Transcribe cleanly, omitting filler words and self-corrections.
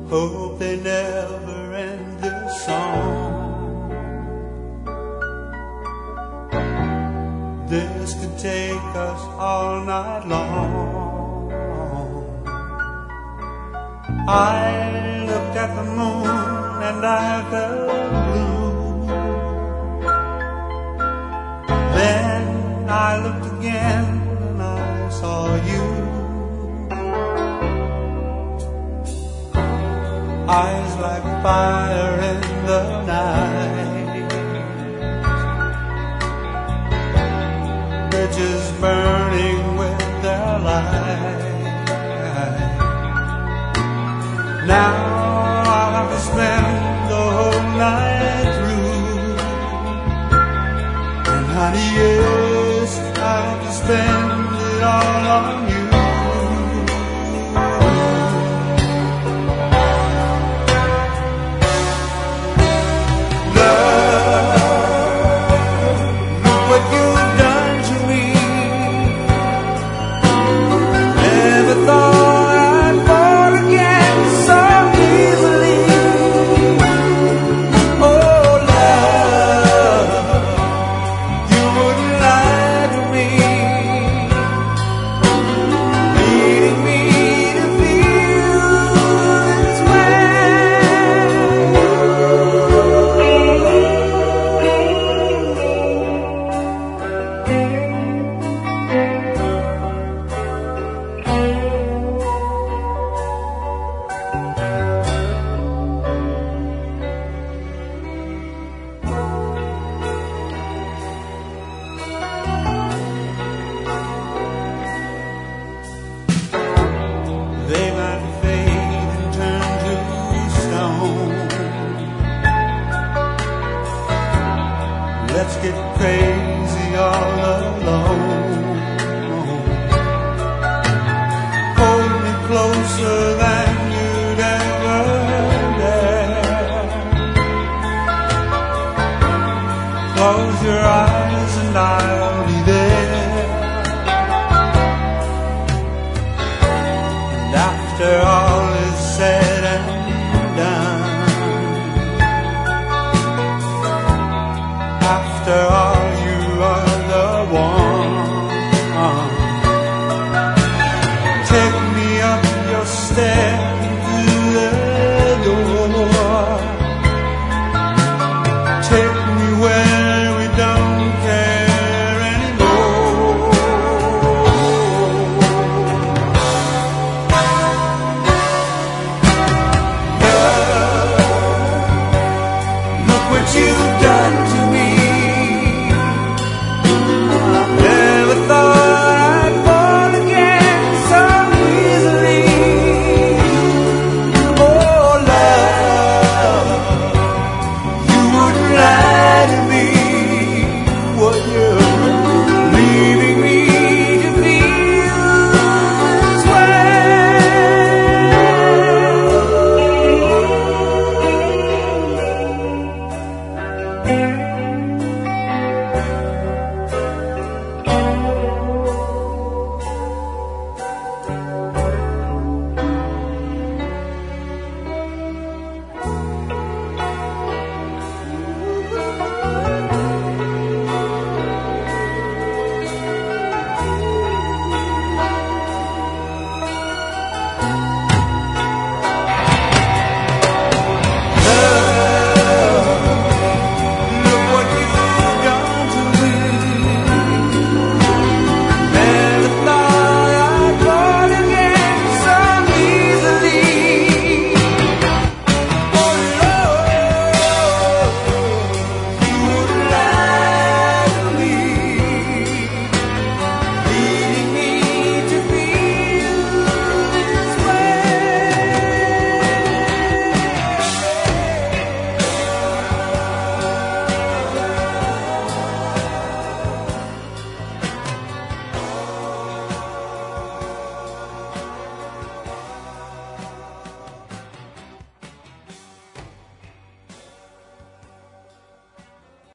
Hope they never end this song. This could take us all night long. I looked at the moon and I felt blue. Then I looked again and I saw you. Eyes like fire in the night, bridges burning with their light. Now I'll have to spend the whole night through, and honey, yes, I'll have to spend it all on you. They might fade and turn to stone. Let's get crazy all alone. Hold me closer than you'd ever dare. Close your eyes and I'll be there. After all is said